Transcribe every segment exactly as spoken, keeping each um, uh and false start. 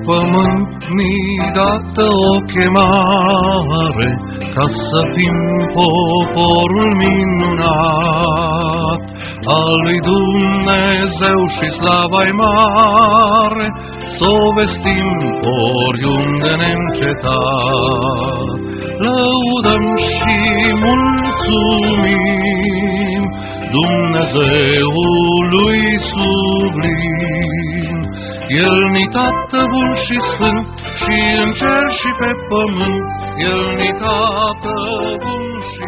pământ ni dată o chemare, ca să fim poporul minunat al lui Dumnezeu și slava-i mare, s-o vestim oriunde neîncetat. Lăudăm și mulțumim Dumnezeului sublim. El ni tată bun și sfânt, și în cer și pe pământ, El ni tată bun și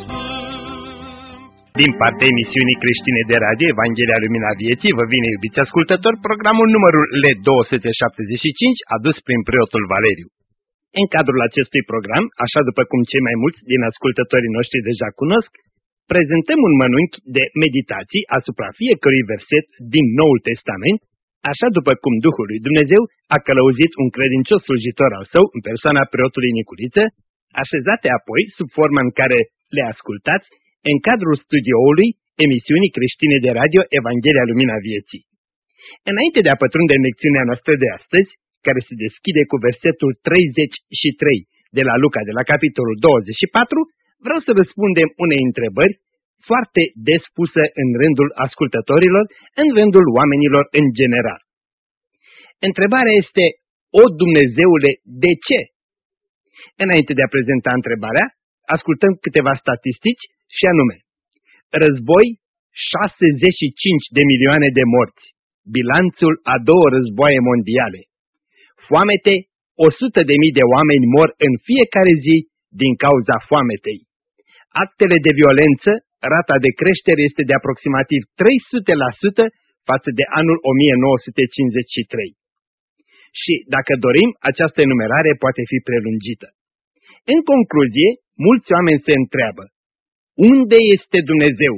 sfânt. Din partea emisiunii creștine de radio Evanghelia Lumina Vieții, vă vine, iubiți ascultători, programul numărul L două sute șaptezeci și cinci, adus prin preotul Valeriu. În cadrul acestui program, așa după cum cei mai mulți din ascultătorii noștri deja cunosc, prezentăm un mănunchi de meditații asupra fiecărui verset din Noul Testament, așa după cum Duhul lui Dumnezeu a călăuzit un credincios slujitor al său în persoana preotului Niculiță, așezate apoi sub forma în care le ascultați în cadrul studioului emisiunii creștine de radio Evanghelia Lumina Vieții. Înainte de a pătrunde în lecțiunea noastră de astăzi, care se deschide cu versetul treizeci și trei de la Luca, de la capitolul douăzeci și patru, vreau să răspundem unei întrebări foarte des pusă în rândul ascultătorilor, în rândul oamenilor în general. Întrebarea este: o, Dumnezeule, de ce? Înainte de a prezenta întrebarea, ascultăm câteva statistici și anume: război, șaizeci și cinci de milioane de morți, bilanțul a două războaie mondiale; foamete, o sută de mii de oameni mor în fiecare zi din cauza foametei; actele de violență, rata de creștere este de aproximativ trei sute la sută față de anul o mie nouă sute cincizeci și trei. Și, dacă dorim, această enumerare poate fi prelungită. În concluzie, mulți oameni se întreabă: unde este Dumnezeu?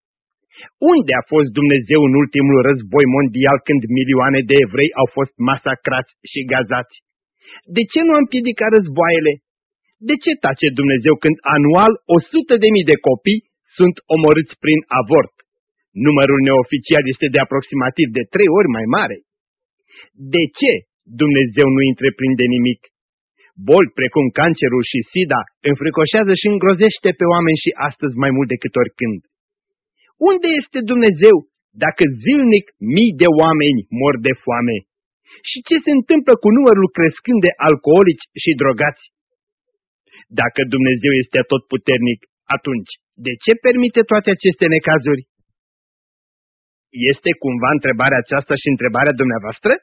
Unde a fost Dumnezeu în ultimul război mondial, când milioane de evrei au fost masacrați și gazați? De ce nu am împiedicat războaiele? De ce tace Dumnezeu când anual o sută de mii de copii sunt omorâți prin avort? Numărul neoficial este de aproximativ de trei ori mai mare. De ce Dumnezeu nu întreprinde nimic? Boli precum cancerul și sida înfricoșează și îngrozește pe oameni și astăzi mai mult decât oricând. Unde este Dumnezeu dacă zilnic mii de oameni mor de foame? Și ce se întâmplă cu numărul crescând de alcoolici și drogați? Dacă Dumnezeu este atotputernic, atunci de ce permite toate aceste necazuri? Este cumva întrebarea aceasta și întrebarea dumneavoastră?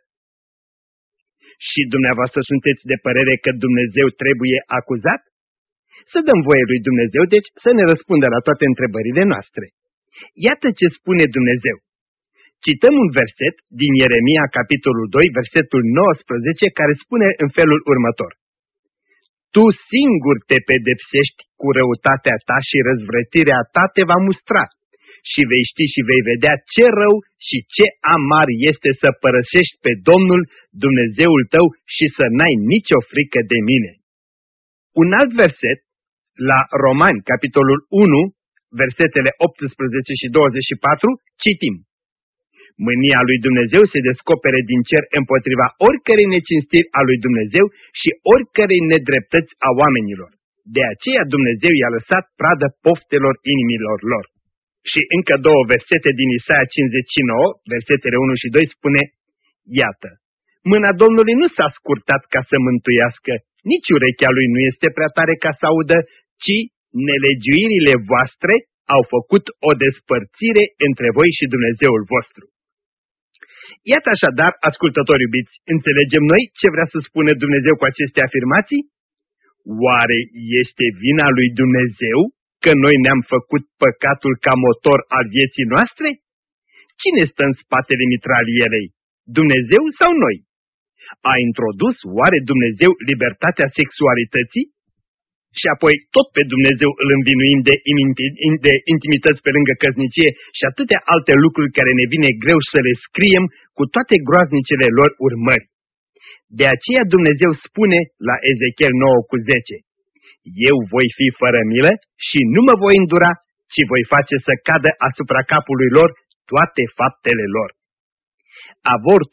Și dumneavoastră sunteți de părere că Dumnezeu trebuie acuzat? Să dăm voie lui Dumnezeu, deci, să ne răspundă la toate întrebările noastre. Iată ce spune Dumnezeu. Cităm un verset din Ieremia, capitolul doi, versetul nouăsprezece, care spune în felul următor: tu singur te pedepsești cu răutatea ta și răzvrătirea ta te va mustra, și vei ști și vei vedea ce rău și ce amar este să părăsești pe Domnul Dumnezeul tău și să n-ai nicio frică de mine. Un alt verset, la Romani, capitolul unu, versetele optsprezece și douăzeci și patru, citim: mânia lui Dumnezeu se descopere din cer împotriva oricărei necinstiri a lui Dumnezeu și oricărei nedreptăți a oamenilor. De aceea Dumnezeu i-a lăsat pradă poftelor inimilor lor. Și încă două versete din Isaia cincizeci și nouă, versetele unu și doi, spune: iată, mâna Domnului nu s-a scurtat ca să mântuiască, nici urechea lui nu este prea tare ca să audă, ci nelegiuirile voastre au făcut o despărțire între voi și Dumnezeul vostru. Iată așadar, ascultători iubiți, înțelegem noi ce vrea să spună Dumnezeu cu aceste afirmații? Oare este vina lui Dumnezeu că noi ne-am făcut păcatul ca motor al vieții noastre? Cine stă în spatele mitralielei? Dumnezeu sau noi? A introdus oare Dumnezeu libertatea sexualității? Și apoi tot pe Dumnezeu îl învinuim de, de intimități pe lângă căsnicie și atâtea alte lucruri care ne vine greu să le scriem cu toate groaznicele lor urmări. De aceea Dumnezeu spune la Ezechiel nouă cu zece: eu voi fi fără milă și nu mă voi îndura, ci voi face să cadă asupra capului lor toate faptele lor. Avorturi,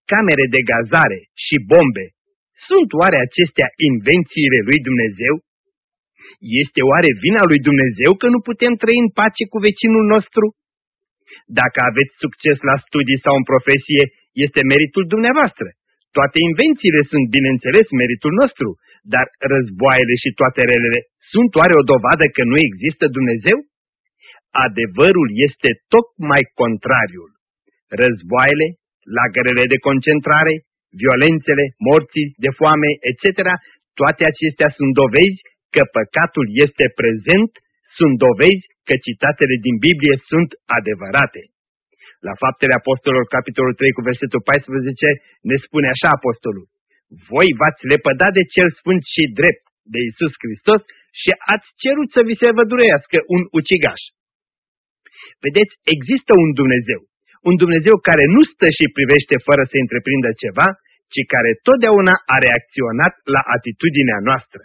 camere de gazare și bombe, sunt oare acestea invențiile lui Dumnezeu? Este oare vina lui Dumnezeu că nu putem trăi în pace cu vecinul nostru? Dacă aveți succes la studii sau în profesie, este meritul dumneavoastră. Toate invențiile sunt, bineînțeles, meritul nostru, dar războaiele și toate relele sunt oare o dovadă că nu există Dumnezeu? Adevărul este tocmai contrariul. Războaiele, lagărele de concentrare, violențele, morții de foame, et cetera, toate acestea sunt dovezi că păcatul este prezent, sunt dovezi că citatele din Biblie sunt adevărate. La Faptele Apostolilor, capitolul trei, cu versetul paisprezece, ne spune așa apostolul: voi v-ați lepădat de cel sfânt și drept, de Iisus Hristos, și ați cerut să vi se vădurească un ucigaș. Vedeți, există un Dumnezeu, un Dumnezeu care nu stă și privește fără să întreprindă ceva, ci care totdeauna a reacționat la atitudinea noastră.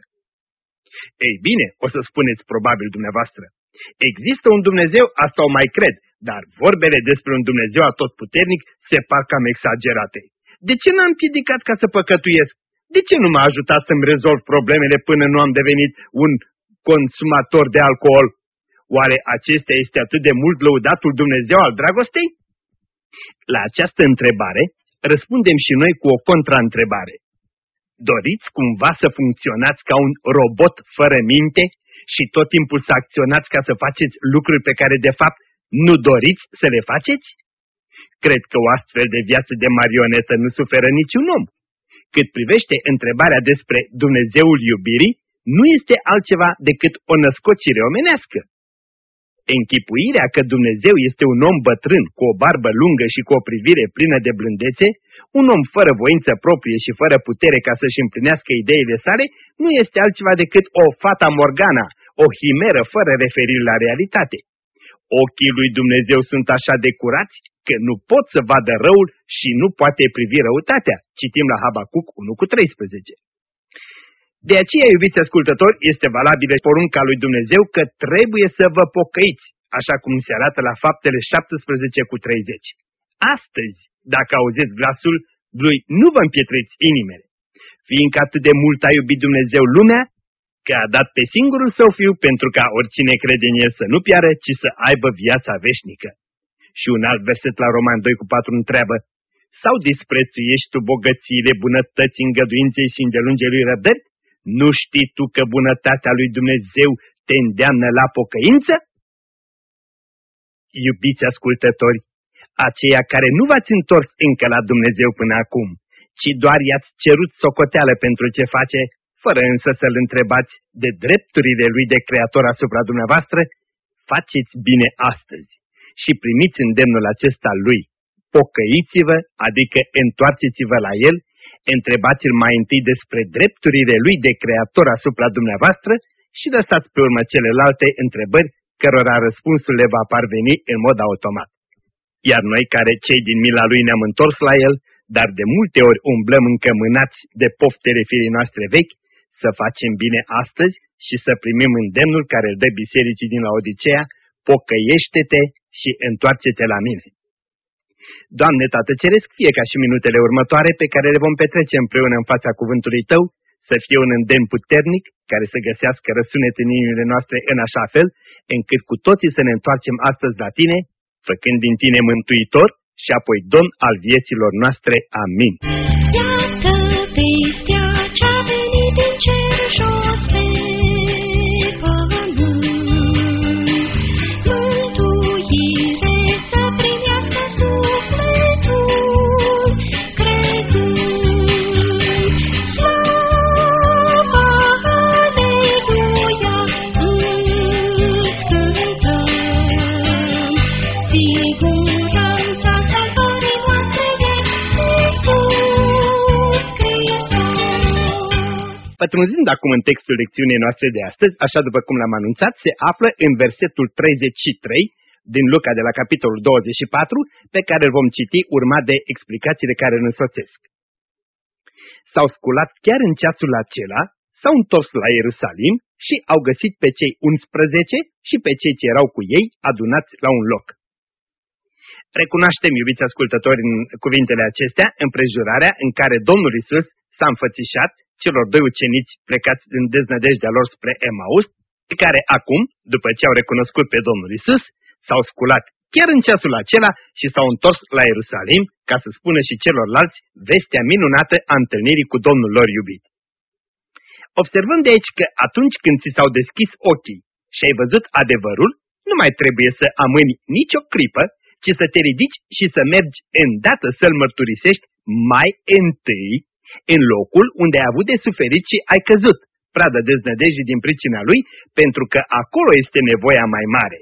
Ei bine, o să spuneți probabil dumneavoastră, există un Dumnezeu, asta o mai cred, dar vorbele despre un Dumnezeu atotputernic se par cam exagerate. De ce n-am împiedicat ca să păcătuiesc? De ce nu m-a ajutat să-mi rezolv problemele până nu am devenit un consumator de alcool? Oare acesta este atât de mult lăudatul Dumnezeu al dragostei? La această întrebare răspundem și noi cu o contraîntrebare. Doriți cumva să funcționați ca un robot fără minte și tot timpul să acționați ca să faceți lucruri pe care de fapt nu doriți să le faceți? Cred că o astfel de viață de marionetă nu suferă niciun om. Cât privește întrebarea despre Dumnezeul iubirii, nu este altceva decât o născocire omenească. Închipuirea că Dumnezeu este un om bătrân, cu o barbă lungă și cu o privire plină de blândețe, un om fără voință proprie și fără putere ca să-și împlinească ideile sale, nu este altceva decât o fata morgana, o himeră fără referire la realitate. Ochii lui Dumnezeu sunt așa de curați că nu pot să vadă răul și nu poate privi răutatea. Citim la Habacuc unu cu treisprezece. De aceea, iubiți ascultători, este valabilă porunca lui Dumnezeu că trebuie să vă pocăiți, așa cum se arată la Faptele șaptesprezece cu treizeci. Astăzi, dacă auziți glasul lui, nu vă împietriți inimile, fiindcă atât de mult a iubit Dumnezeu lumea, că a dat pe singurul său fiu pentru ca oricine crede în el să nu piară, ci să aibă viața veșnică. Și un alt verset la Roman doi cu patru întreabă: sau disprețuiești tu bogățiile, bunătății, îngăduinței și îndelungelui răbdări? Nu știi tu că bunătatea lui Dumnezeu te îndeamnă la pocăință? Iubiți ascultători, aceia care nu v-ați întors încă la Dumnezeu până acum, ci doar i-ați cerut socoteală pentru ce face, fără însă să-L întrebați de drepturile Lui de Creator asupra dumneavoastră, faceți bine astăzi și primiți îndemnul acesta Lui. Pocăiți-vă, adică întoarceți-vă la El, întrebați-L mai întâi despre drepturile Lui de Creator asupra dumneavoastră și lăsați pe urmă celelalte întrebări cărora răspunsul le va parveni în mod automat. Iar noi care cei din mila Lui ne-am întors la El, dar de multe ori umblăm încămânați de poftele firii noastre vechi, să facem bine astăzi și să primim îndemnul care îl dă bisericii din Laodicea: pocăiește-te și întoarce-te la mine. Doamne Tată Ceresc, fie ca și minutele următoare pe care le vom petrece împreună în fața cuvântului Tău, să fie un îndemn puternic care să găsească răsunet în inimile noastre în așa fel, încât cu toții să ne întoarcem astăzi la Tine, făcând din Tine mântuitor și apoi Domn al vieților noastre. Amin. Iată vestea ce-a venit din cer jos pe pământ, mântuire să primească sufletul crezând. Slavă, aleluia, îți cântăm, siguranța salvării noastre e Iisus Hristos. Pătrunzând acum în textul lecțiunii noastre de astăzi, așa după cum l-am anunțat, se află în versetul treizeci și trei din Luca de la capitolul douăzeci și patru, pe care îl vom citi urmat de explicațiile care îl însoțesc. S-au sculat chiar în ceasul acela, s-au întors la Ierusalim și au găsit pe cei unsprezece și pe cei ce erau cu ei adunați la un loc. Recunoaștem, iubiți ascultători, în cuvintele acestea, împrejurarea în care Domnul Iisus s-a înfățișat celor doi ucenici plecați în deznădejdea lor spre Emaus, pe care acum, după ce au recunoscut pe Domnul Iisus, s-au sculat chiar în ceasul acela și s-au întors la Ierusalim ca să spună și celorlalți vestea minunată a întâlnirii cu Domnul lor iubit. Observăm de aici că atunci când ți s-au deschis ochii și ai văzut adevărul, nu mai trebuie să amâni nicio clipă, ci să te ridici și să mergi îndată să-l mărturisești mai întâi în locul unde ai avut de suferit și ai căzut, pradă deznădejdii din pricina lui, pentru că acolo este nevoia mai mare.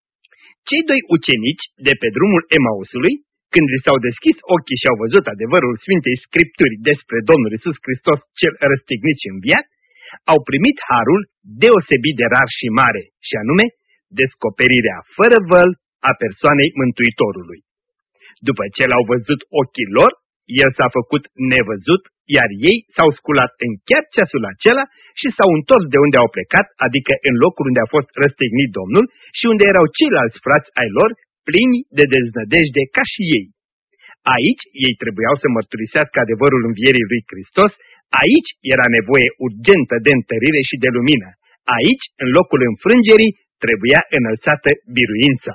Cei doi ucenici de pe drumul Emausului, când li s-au deschis ochii și au văzut adevărul Sfintei Scripturi despre Domnul Iisus Hristos cel răstignit și înviat, au primit harul deosebit de rar și mare, și anume descoperirea fără văl a persoanei Mântuitorului. După ce l-au văzut ochii lor, el s-a făcut nevăzut, iar ei s-au sculat în chiar ceasul acela și s-au întors de unde au plecat, adică în locul unde a fost răstignit Domnul și unde erau ceilalți frați ai lor, plini de deznădejde ca și ei. Aici ei trebuiau să mărturisească adevărul învierii lui Hristos, aici era nevoie urgentă de întărire și de lumină, aici, în locul înfrângerii, trebuia înălțată biruința.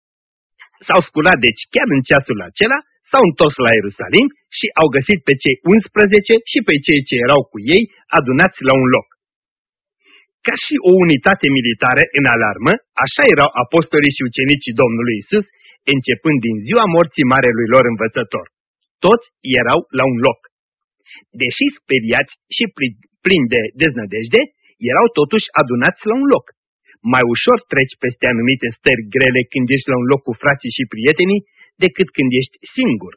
S-au sculat deci chiar în ceasul acela, s-au întors la Ierusalim și au găsit pe cei unsprezece și pe cei ce erau cu ei adunați la un loc. Ca și o unitate militară în alarmă, așa erau apostolii și ucenicii Domnului Iisus, începând din ziua morții marelui lor învățător. Toți erau la un loc. Deși speriați și plini de deznădejde, erau totuși adunați la un loc. Mai ușor treci peste anumite stări grele când ești la un loc cu frații și prietenii, decât când ești singur.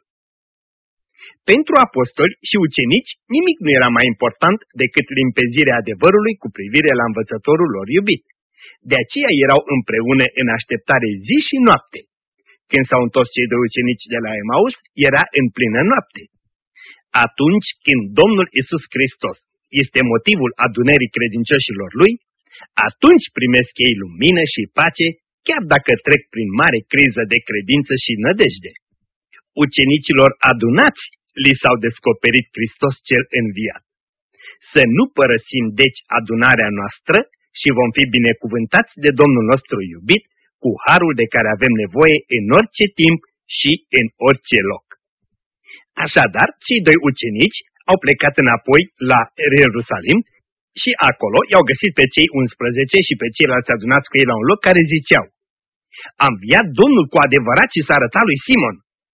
Pentru apostoli și ucenici, nimic nu era mai important decât limpezirea adevărului cu privire la învățătorul lor iubit. De aceea erau împreună în așteptare zi și noapte. Când s-au întors cei doi ucenici de la Emaus, era în plină noapte. Atunci când Domnul Iisus Hristos este motivul adunării credincioșilor lui, atunci primesc ei lumină și pace, chiar dacă trec prin mare criză de credință și nădejde. Ucenicilor adunați li s-au descoperit Hristos cel înviat. Să nu părăsim deci adunarea noastră și vom fi binecuvântați de Domnul nostru iubit cu harul de care avem nevoie în orice timp și în orice loc. Așadar, cei doi ucenici au plecat înapoi la Ierusalim și acolo i-au găsit pe cei unsprezece și pe ceilalți adunați cu ei la un loc care ziceau: a înviat Domnul cu adevărat și s-a arătat lui Simon.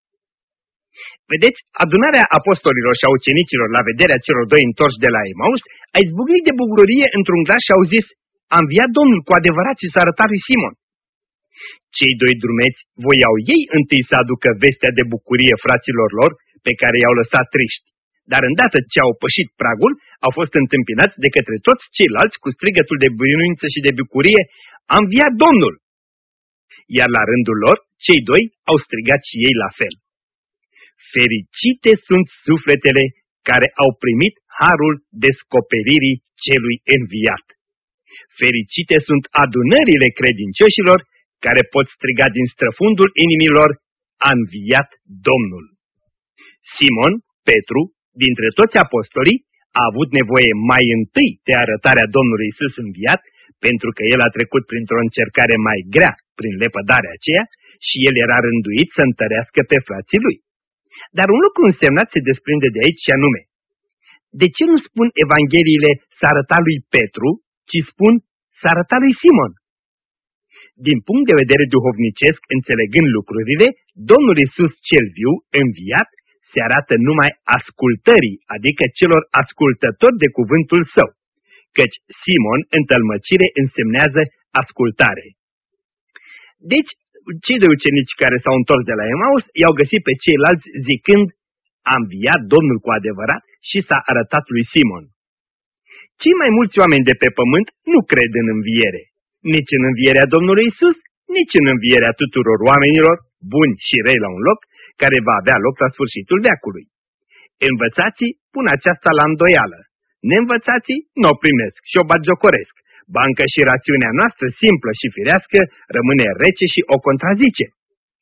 Vedeți, adunarea apostolilor și a ucenicilor la vederea celor doi întorși de la Emaus a izbucnit de bucurie într-un glas și au zis: a înviat Domnul cu adevărat și s-a arătat lui Simon. Cei doi drumeți voiau ei întâi să aducă vestea de bucurie fraților lor pe care i-au lăsat triști, dar îndată ce au pășit pragul, au fost întâmpinați de către toți ceilalți cu strigătul de biruință și de bucurie: a înviat Domnul! Iar la rândul lor, cei doi au strigat și ei la fel. Fericite sunt sufletele care au primit harul descoperirii celui înviat. Fericite sunt adunările credincioșilor care pot striga din străfundul inimilor: a înviat Domnul! Simon, Petru, dintre toți apostolii, a avut nevoie mai întâi de arătarea Domnului Iisus înviat, pentru că el a trecut printr-o încercare mai grea prin lepădarea aceea și el era rânduit să întărească pe frații lui. Dar un lucru însemnat se desprinde de aici și anume: de ce nu spun Evangheliile s-a arătat lui Petru, ci spun s-a arătat lui Simon? Din punct de vedere duhovnicesc, înțelegând lucrurile, Domnul Iisus cel viu, înviat, se arată numai ascultării, adică celor ascultători de cuvântul său, căci Simon, în tălmăcire, însemnează ascultare. Deci, cei doi ucenici care s-au întors de la Emaus i-au găsit pe ceilalți zicând: a înviat Domnul cu adevărat și s-a arătat lui Simon. Cei mai mulți oameni de pe pământ nu cred în înviere, nici în învierea Domnului Iisus, nici în învierea tuturor oamenilor, buni și rei la un loc, care va avea loc la sfârșitul veacului. Învățații pun aceasta la îndoială, neînvățații nu o primesc și o batjocoresc. Bancă și rațiunea noastră simplă și firească rămâne rece și o contrazice.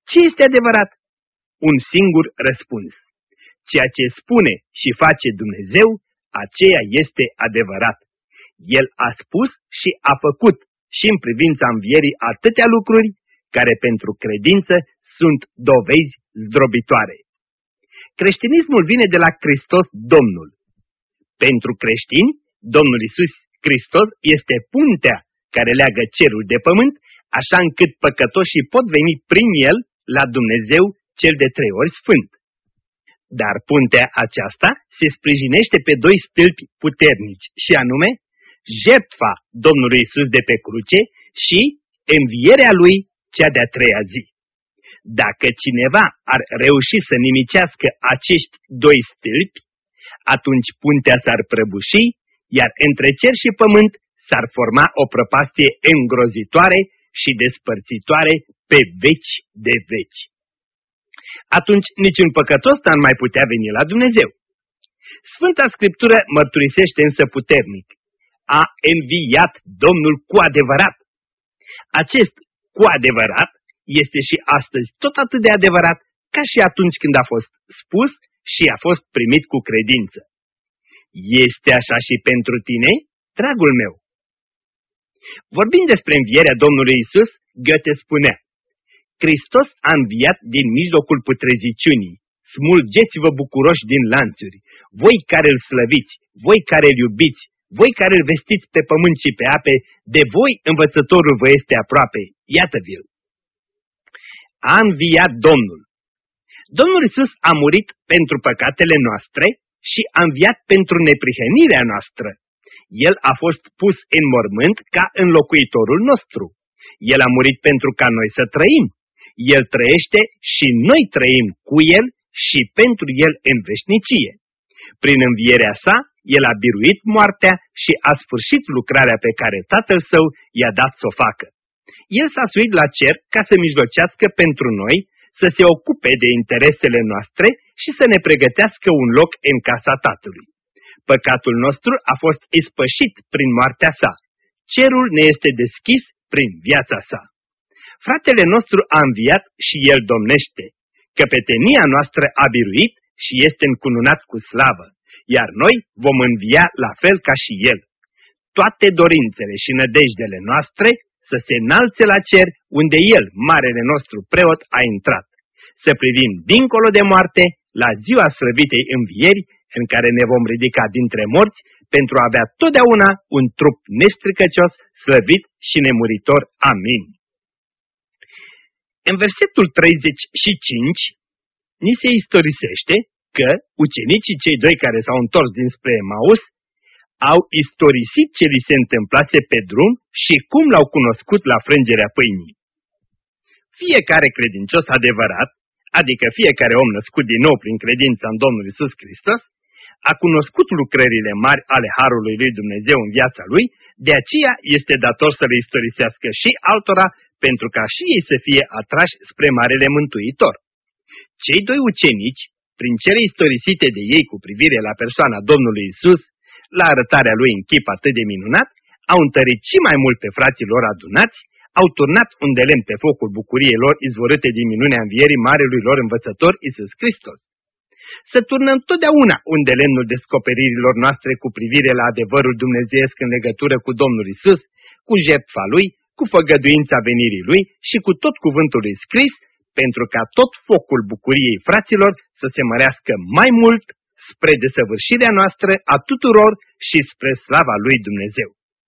Ce este adevărat? Un singur răspuns. Ceea ce spune și face Dumnezeu, aceea este adevărat. El a spus și a făcut și în privința învierii atâtea lucruri care pentru credință sunt dovezi zdrobitoare. Creștinismul vine de la Hristos Domnul. Pentru creștini, Domnul Iisus Hristos este puntea care leagă cerul de pământ, așa încât păcătoșii pot veni prin El la Dumnezeu cel de trei ori sfânt. Dar puntea aceasta se sprijinește pe doi stâlpi puternici, și anume jertfa Domnului Iisus de pe cruce și învierea Lui cea de-a treia zi. Dacă cineva ar reuși să nimicească acești doi stâlpi, atunci puntea s-ar prăbuși, iar între cer și pământ s-ar forma o prăpastie îngrozitoare și despărțitoare pe veci de veci. Atunci niciun păcătos n-ar mai putea veni la Dumnezeu. Sfânta Scriptură mărturisește însă puternic: a înviat Domnul cu adevărat. Acest cu adevărat este și astăzi tot atât de adevărat ca și atunci când a fost spus și a fost primit cu credință. Este așa și pentru tine, dragul meu. Vorbind despre învierea Domnului Iisus, Goethe spunea: Hristos a înviat din mijlocul putreziciunii. Smulgeți-vă bucuroși din lanțuri, voi care îl slăviți, voi care îl iubiți, voi care îl vestiți pe pământ și pe ape, de voi învățătorul vă este aproape, iată-vi-l. A înviat Domnul. Domnul Iisus a murit pentru păcatele noastre și a înviat pentru neprihănirea noastră. El a fost pus în mormânt ca înlocuitorul nostru. El a murit pentru ca noi să trăim. El trăiește și noi trăim cu El și pentru El în veșnicie. Prin învierea sa, El a biruit moartea și a sfârșit lucrarea pe care Tatăl Său i-a dat să o facă. El s-a suit la cer ca să mijlocească pentru noi, să se ocupe de interesele noastre și să ne pregătească un loc în casa Tatălui. Păcatul nostru a fost ispășit prin moartea sa. Cerul ne este deschis prin viața sa. Fratele nostru a înviat și el domnește. Căpetenia noastră a biruit și este încununat cu slavă, iar noi vom învia la fel ca și el. Toate dorințele și nădejdele noastre să se înalțe la cer, unde el, marele nostru preot, a intrat. Să privim dincolo de moarte, la ziua slăvitei învieri, în care ne vom ridica dintre morți, pentru a avea totdeauna un trup nestricăcios, slăvit și nemuritor. Amin. În versetul treizeci și cinci, ni se istorisește că ucenicii cei doi care s-au întors dinspre Emaus au istorisit ce li se întâmplase pe drum și cum l-au cunoscut la frângerea pâinii. Fiecare credincios adevărat, adică fiecare om născut din nou prin credința în Domnul Iisus Hristos, a cunoscut lucrările mari ale Harului lui Dumnezeu în viața lui, de aceea este dator să le istorisească și altora, pentru ca și ei să fie atrași spre Marele Mântuitor. Cei doi ucenici, prin cele istorisite de ei cu privire la persoana Domnului Iisus, la arătarea lui în chip atât de minunat, au întărit și mai mult pe frații lor adunați, au turnat un de lemn pe focul bucuriei lor izvorâte din minunea învierii marelui lor învățător Iisus Hristos. Să turnăm totdeauna un de lemnul descoperirilor noastre cu privire la adevărul dumnezeiesc în legătură cu Domnul Iisus, cu jertfa Lui, cu făgăduința venirii Lui și cu tot cuvântul lui scris, pentru ca tot focul bucuriei fraților să se mărească mai mult spre desăvârșirea noastră a tuturor și spre slava lui Dumnezeu.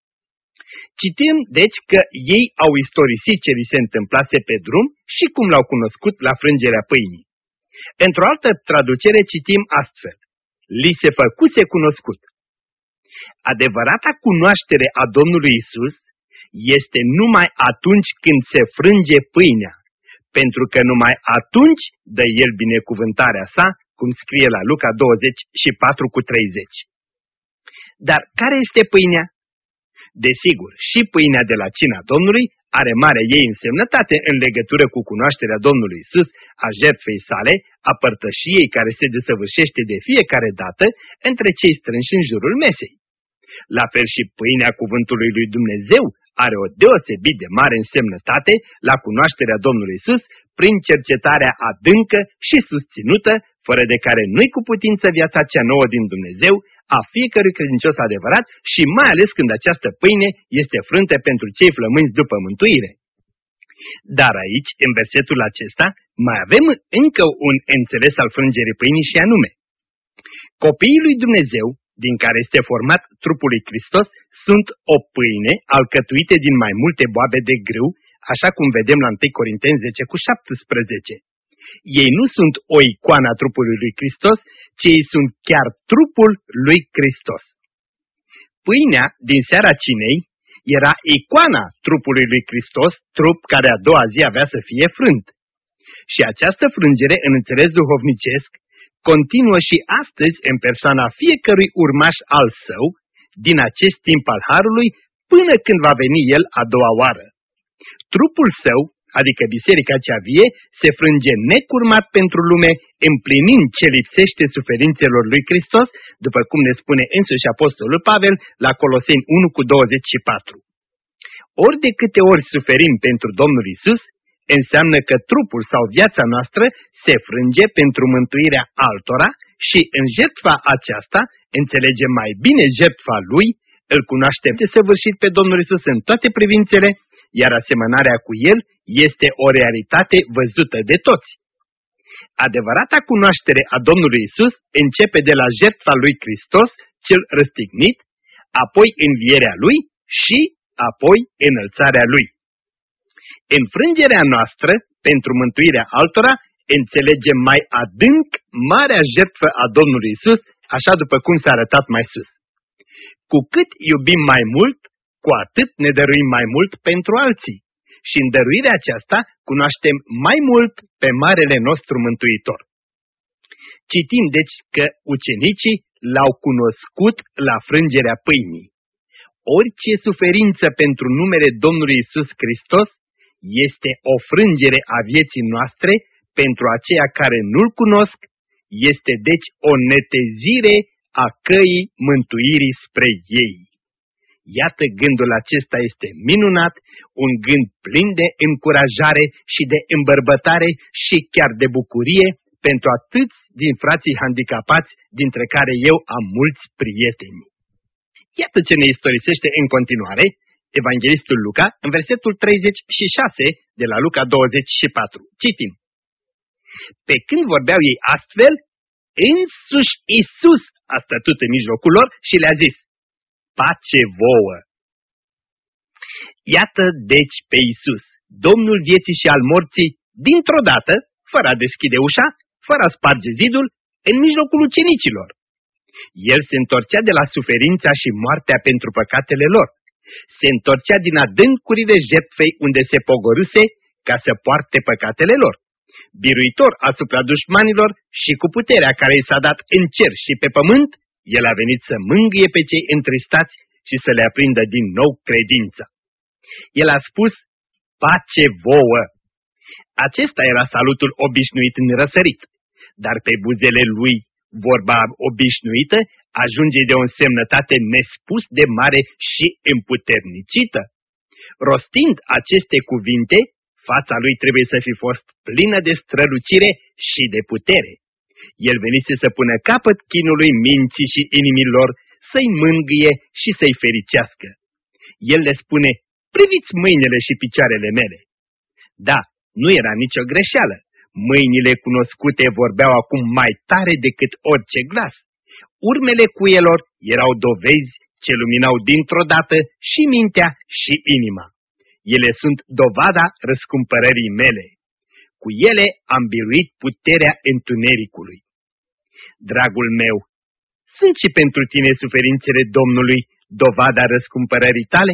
Citim, deci, că ei au istorisit ce li se întâmplase pe drum și cum l-au cunoscut la frângerea pâinii. Într-o altă traducere citim astfel: li se făcuse cunoscut. Adevărata cunoaștere a Domnului Iisus este numai atunci când se frânge pâinea, pentru că numai atunci dă El binecuvântarea sa, cum scrie la Luca douăzeci și patru cu treizeci. Dar care este pâinea? Desigur, și pâinea de la cina Domnului are mare ei însemnătate în legătură cu cunoașterea Domnului Iisus, a jertfei sale, a părtășiei care se desăvârșește de fiecare dată între cei strânși în jurul mesei. La fel și pâinea cuvântului lui Dumnezeu are o deosebit de mare însemnătate la cunoașterea Domnului Iisus, prin cercetarea adâncă și susținută, fără de care nu-i cu putință viața cea nouă din Dumnezeu, a fiecărui credincios adevărat și mai ales când această pâine este frântă pentru cei flămânzi după mântuire. Dar aici, în versetul acesta, mai avem încă un înțeles al frângerii pâinii și anume: copiii lui Dumnezeu, din care este format trupul lui Hristos, sunt o pâine alcătuite din mai multe boabe de grâu, așa cum vedem la întâi Corinteni zece cu șaptesprezece. Ei nu sunt o icoană a trupului lui Hristos, ci ei sunt chiar trupul lui Hristos. Pâinea din seara cinei era icoana trupului lui Hristos, trup care a doua zi avea să fie frânt. Și această frângere, în înțeles duhovnicesc, continuă și astăzi în persoana fiecărui urmaș al său, din acest timp al Harului, până când va veni el a doua oară. Trupul său, adică biserica cea vie, se frânge necurmat pentru lume, împlinind ce lipsește suferințelor lui Hristos, după cum ne spune însuși apostolul Pavel la Coloseni unu cu douăzeci și patru. Ori de câte ori suferim pentru Domnul Isus, înseamnă că trupul sau viața noastră se frânge pentru mântuirea altora și în jertfa aceasta înțelegem mai bine jertfa Lui, îl cunoaștem de săvârșit pe Domnul Isus în toate privințele, iar asemănarea cu El este o realitate văzută de toți. Adevărata cunoaștere a Domnului Isus începe de la jertfa lui Hristos, cel răstignit, apoi învierea Lui și apoi înălțarea Lui. În frângerea noastră, pentru mântuirea altora, înțelegem mai adânc marea jertfă a Domnului Isus, așa după cum s-a arătat mai sus. Cu cât iubim mai mult, cu atât ne dăruim mai mult pentru alții. Și în dăruirea aceasta cunoaștem mai mult pe marele nostru Mântuitor. Citim deci că ucenicii l-au cunoscut la frângerea pâinii. Orice suferință pentru numele Domnului Isus Hristos este o frângere a vieții noastre pentru aceia care nu-L cunosc, este deci o netezire a căii mântuirii spre ei. Iată, gândul acesta este minunat, un gând plin de încurajare și de îmbărbătare și chiar de bucurie pentru atâți din frații handicapați, dintre care eu am mulți prieteni. Iată ce ne istorisește în continuare Evanghelistul Luca în versetul treizeci și șase de la Luca douăzeci și patru. Citim: pe când vorbeau ei astfel, însuși Iisus a stătut în mijlocul lor și le-a zis: pace vouă! Iată deci pe Iisus, Domnul vieții și al morții, dintr-o dată, fără a deschide ușa, fără a sparge zidul, în mijlocul ucenicilor. El se întorcea de la suferința și moartea pentru păcatele lor. Se întorcea din adâncurile jertfei unde se pogorâse ca să poarte păcatele lor. Biruitor asupra dușmanilor și cu puterea care i s-a dat în cer și pe pământ, El a venit să mângâie pe cei întristați și să le aprindă din nou credința. El a spus: pace vouă! Acesta era salutul obișnuit în răsărit, dar pe buzele lui vorba obișnuită ajunge de o însemnătate nespus de mare și împuternicită. Rostind aceste cuvinte, fața lui trebuie să fi fost plină de strălucire și de putere. El venise să pună capăt chinului minții și inimilor, să-i mângâie și să-i fericească. El le spune: priviți mâinile și picioarele mele. Da, nu era nicio greșeală. Mâinile cunoscute vorbeau acum mai tare decât orice glas. Urmele cuielor erau dovezi ce luminau dintr-o dată și mintea și inima. Ele sunt dovada răscumpărării mele. Cu ele am biruit puterea întunericului. Dragul meu, sunt și pentru tine suferințele Domnului dovada răscumpărării tale?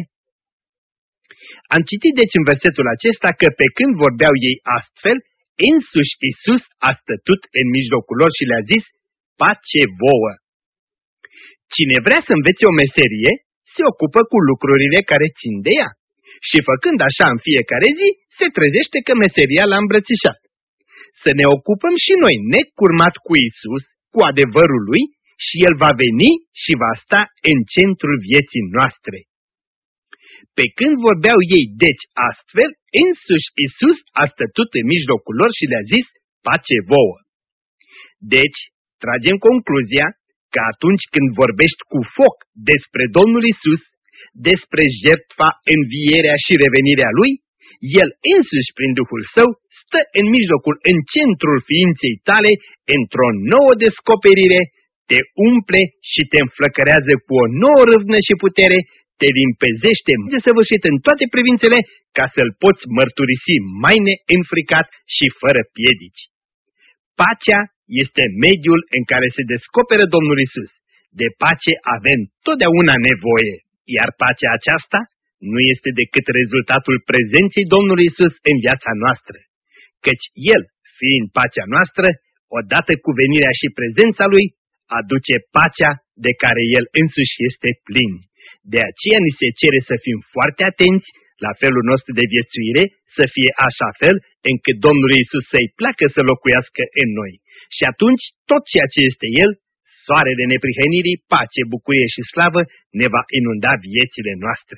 Am citit deci în versetul acesta că pe când vorbeau ei astfel, însuși Iisus a stătut în mijlocul lor și le-a zis: pace vouă! Cine vrea să învețe o meserie, se ocupă cu lucrurile care țin de ea. Și făcând așa în fiecare zi, se trezește că meseria l-a îmbrățișat. Să ne ocupăm și noi necurmat cu Iisus, cu adevărul Lui, și El va veni și va sta în centrul vieții noastre. Pe când vorbeau ei deci astfel, însuși Iisus a stătut în mijlocul lor și le-a zis, pace vouă. Deci, tragem concluzia că atunci când vorbești cu foc despre Domnul Iisus, despre jertfa, învierea și revenirea Lui, El însuși prin Duhul Său stă în mijlocul, în centrul ființei tale, într-o nouă descoperire, te umple și te înflăcărează cu o nouă râvnă și putere, te limpezește desăvârșit în toate privințele ca să-L poți mărturisi mai neînfricat și fără piedici. Pacea este mediul în care se descoperă Domnul Iisus. De pace avem totdeauna nevoie, iar pacea aceasta nu este decât rezultatul prezenței Domnului Iisus în viața noastră, căci El, fiind pacea noastră, odată cu venirea și prezența Lui, aduce pacea de care El însuși este plin. De aceea ni se cere să fim foarte atenți la felul nostru de viețuire, să fie așa fel încât Domnul Iisus să-i placă să locuiască în noi. Și atunci tot ceea ce este El, soarele neprihănirii, pace, bucurie și slavă, ne va inunda viețile noastre.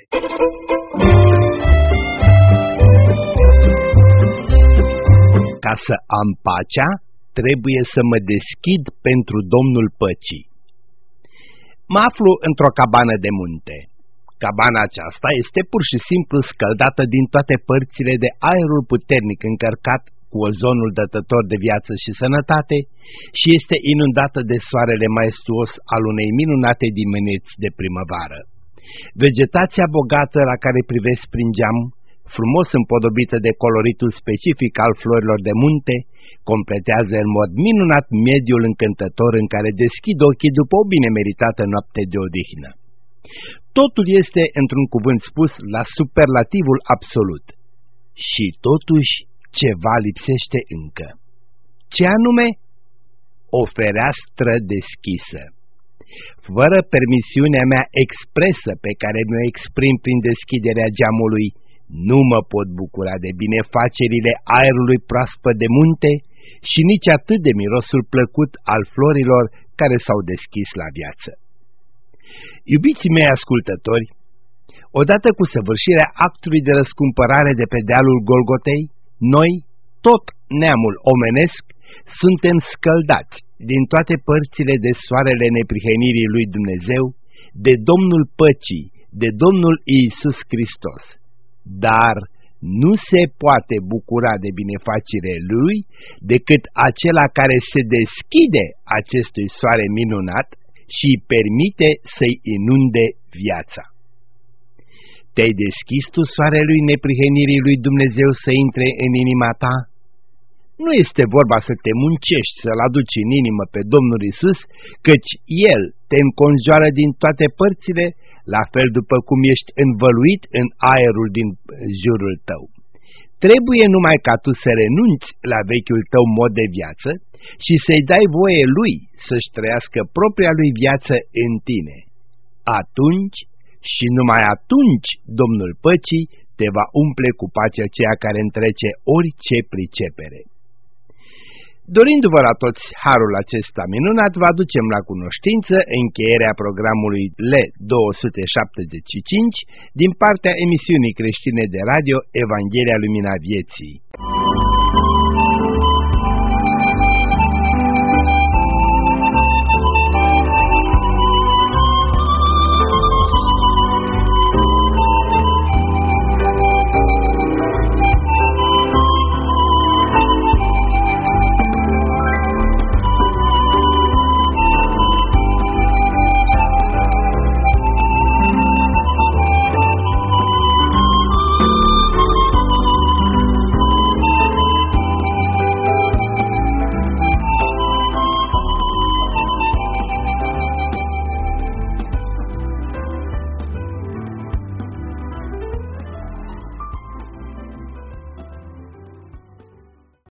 Ca să am pacea, trebuie să mă deschid pentru Domnul Păcii. Mă aflu într-o cabană de munte. Cabana aceasta este pur și simplu scăldată din toate părțile de aerul puternic încărcat cu ozonul dătător de viață și sănătate și este inundată de soarele maestuos al unei minunate dimineți de primăvară. Vegetația bogată la care privesc prin geam, frumos împodobită de coloritul specific al florilor de munte, completează în mod minunat mediul încântător în care deschid ochii după o bine meritată noapte de odihnă. Totul este, într-un cuvânt spus, la superlativul absolut. Și totuși ceva lipsește încă. Ce anume? O fereastră deschisă. Fără permisiunea mea expresă pe care mi-o exprim prin deschiderea geamului, nu mă pot bucura de binefacerile aerului proaspăt de munte și nici atât de mirosul plăcut al florilor care s-au deschis la viață. Iubiții mei ascultători, odată cu săvârșirea actului de răscumpărare de pe dealul Golgotei, noi, tot neamul omenesc, suntem scăldați din toate părțile de soarele neprihănirii lui Dumnezeu, de Domnul Păcii, de Domnul Iisus Hristos. Dar nu se poate bucura de binefacere Lui decât acela care se deschide acestui soare minunat și îi permite să-i inunde viața. Te-ai deschis tu soarelui neprihănirii lui Dumnezeu să intre în inima ta? Nu este vorba să te muncești să-L aduci în inimă pe Domnul Iisus, căci El te înconjoară din toate părțile, la fel după cum ești învăluit în aerul din jurul tău. Trebuie numai ca tu să renunți la vechiul tău mod de viață și să-i dai voie Lui să-și trăiască propria Lui viață în tine. Atunci și numai atunci Domnul Păcii te va umple cu pacea aceea care întrece orice pricepere. Dorindu-vă la toți harul acesta minunat, vă aducem la cunoștință încheierea programului L două sute șaptezeci și cinci din partea emisiunii creștine de radio Evanghelia Lumina Vieții.